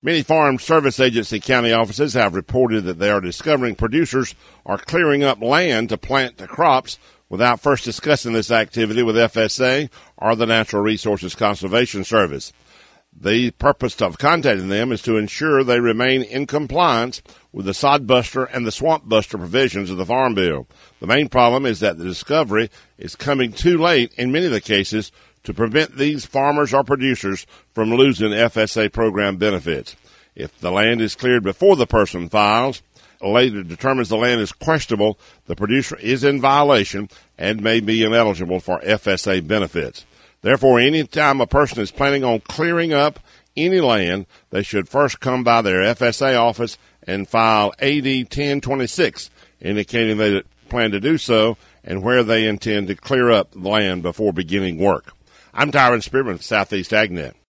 Many Farm Service Agency county offices have reported that they are discovering producers are clearing up land to plant the crops without first discussing this activity with FSA or the Natural Resources Conservation Service. The purpose of contacting them is to ensure they remain in compliance with the Sod Buster and the Swamp Buster provisions of the Farm Bill. The main problem is that the discovery is coming too late in many of the cases to prevent these farmers or producers from losing FSA program benefits. If the land is cleared before the person files, later determines the land is questionable, the producer is in violation and may be ineligible for FSA benefits. Therefore, any time a person is planning on clearing up any land, they should first come by their FSA office and file AD 1026, indicating they plan to do so and where they intend to clear up the land before beginning work. I'm Tyron Spearman of Southeast AgNet.